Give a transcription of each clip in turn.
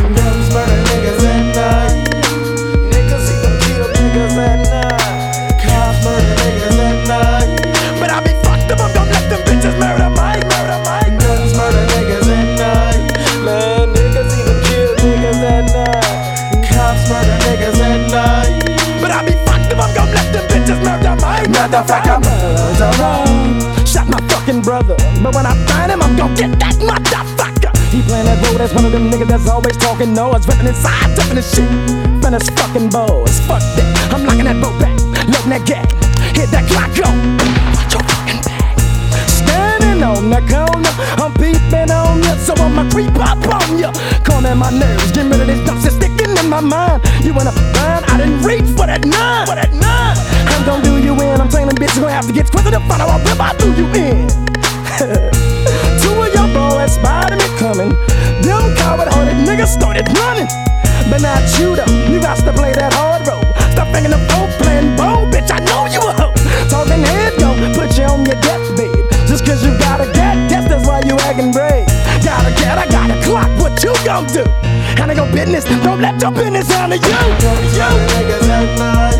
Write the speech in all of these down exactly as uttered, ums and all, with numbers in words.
Guns murder niggas at night. Niggas even kill niggas at night. Cops murder niggas at night. But I be fucked if I'm gon' let them bitches murder Mike, murder Mike. Guns murder niggas at night. Man, niggas even kill niggas at night. Cops murder niggas at night. But I be fucked if I'm gon' let them bitches murder Mike. Motherfucker murder. Shot my fucking brother, but when I find him, I'm gon' get that motherfucker. He playin' that role as one of them niggas that's always talking noise, ripping inside, tipping his shit. Finish fucking balls, fuck that. I'm locking that boat back, loading that gag. Hit that clock, go. Watch your fucking back. Standing on the corner, I'm peeping on ya, so I'ma creep up on ya. Calming my nerves, getting rid of this dump that's sticking in my mind. You wanna burn? I didn't reach for that nine, for that nine. I'm gon' do you in, I'm telling them bitches gonna have to get twisted to find out if I do you in. Two of your boys spotted me coming. Them coward-hearted niggas started running. But not you though, you got to play that hard road. Stop thinking of both playing bold, bitch, I know you a hoe. Talking head gon' put you on your deathbed. Just cause you gotta get, guess that's why you acting brave. Gotta get, I gotta clock, what you gon' do? Handle your business, don't let your business handle you. Guns murder niggas at night.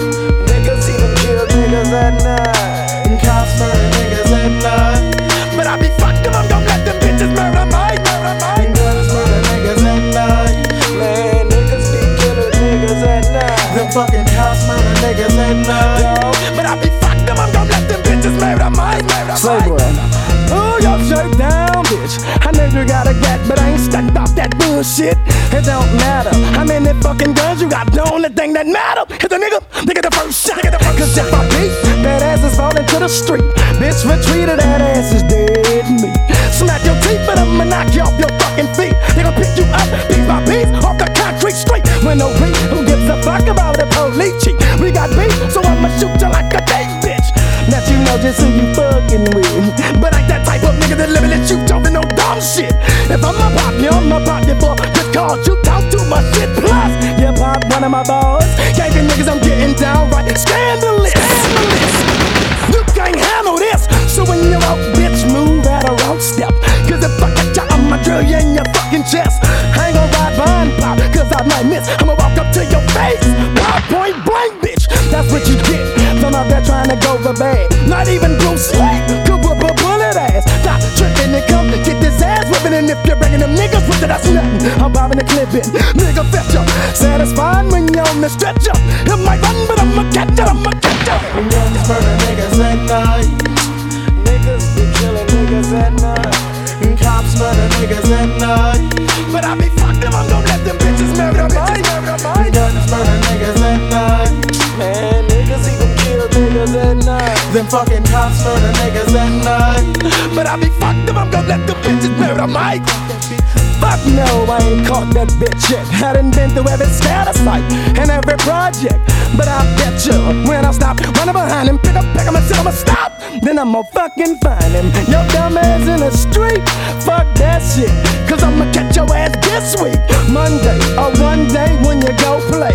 Niggas even kill niggas at night. Cops murder niggas at night. But I be fucked if I'm gon' let them bitches murder Mike, murder Mike. Guns murder niggas at night. Man, niggas be killing niggas at night. Them fucking cops murder niggas at night. But I be fucked if I'm gon' let them bitches murder Mike, murder Say, Mike. bro. Pull your shirt down, bitch. I know you got a gat, but I ain't stunned off that bullshit. It don't matter how many fucking guns you got. The only thing that matter is the nigga, nigga the first shot. Cause if I beat, that ass is falling to the street. Bitch retreated, that ass is dead meat. Smack your teeth, but I'ma knock you off your fucking feet. They gon' pick you up, piece by piece, off the concrete street. When no beat, who gives a fuck about the police cheat? We got beef, so I'ma shoot you like a date, bitch. That you know just who you fucking with. But ain't that type of nigga that live and let you talk no dumb shit. If I'ma pop you, I'ma pop you for just cause you talk too much shit. Plus, you pop one of my balls. Gangin' niggas, I'm getting downright scandalous. Scandalous. You can't handle this. So when you're out, bitch, move at a wrong step. Cause if I catch ya, I'ma drill you in your fucking chest. I ain't gon' ride behind pop, cause I might miss. I'ma walk up to your face. Pop point blank, bitch. That's what you get from out there trying to go for bad. Not even Bruce Lee could whoop a bullet ass. Stop tripping and come get this ass whipping. And if you're bringing them niggas with it, that's nothing. I'm bobbing the clip in, nigga fetch up. Satisfying when you're on the stretcher. It might run, but I'ma catch it, I'ma catch it. Guns murder niggas at night. Niggas be killing niggas at night. Cops murder niggas at night. But I be fucked if I'm gon' let them bitches murder Mike, murder Mike. Guns murder niggas at night. Man, niggas even kill niggas at night. Them fucking cops murder niggas at night. But I be fucked if I'm gon' let them bitches murder Mike. Fuck no, I ain't caught that bitch yet. I done been through every scatter site and every project. But I bet you when I stop running behind him, pick up, pick him and say I'ma stop, then I'ma fucking find him. Your dumb ass in the street, fuck that shit. Cause I'ma catch your ass this week, Monday or one day when you go play.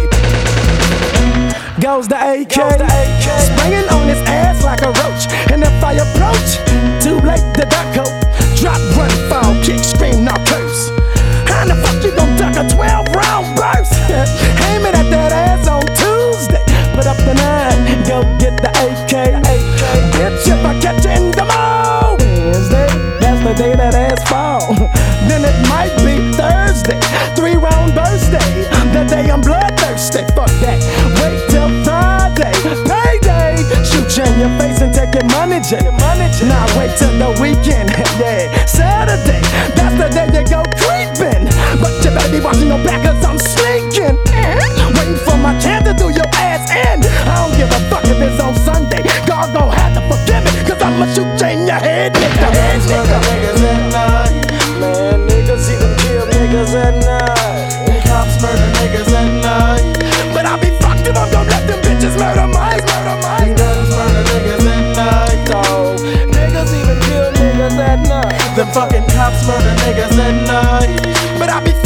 Goes the A K, springing on his ass like a roach. And if I approach, too late to duck hope. Drop, run, fall, kick, scream, now curse. How the fuck you gon' duck a twelve round burst? Aim it at that ass on Tuesday. Put up the nine, go get the A K. Bitch, if I catch you in the mall Wednesday, that's the day that ass fall. Then it might be Thursday, three round birthday. The day I'm bloodthirsty, fuck that. Wait till Friday, payday. Shoot you in your face and take your money, Jay. Now wait till the weekend, yeah. Saturday, that's the day you go creeping. But you better be watching your back cause I'm sneaking. Waiting for my chance to do your ass in. I don't give a fuck if it's on Sunday. God gon' have to forgive me cause I'ma shoot you in your head, nigga. Guns murder niggas at night. Man, niggas even kill niggas at night. Cops murder niggas at night. But I be fucked if I'm gon' let them bitches murder Mike, murder Mike. Guns murder niggas at night, dawg. Niggas even kill niggas at night. Them fucking cops murder niggas at night. But I be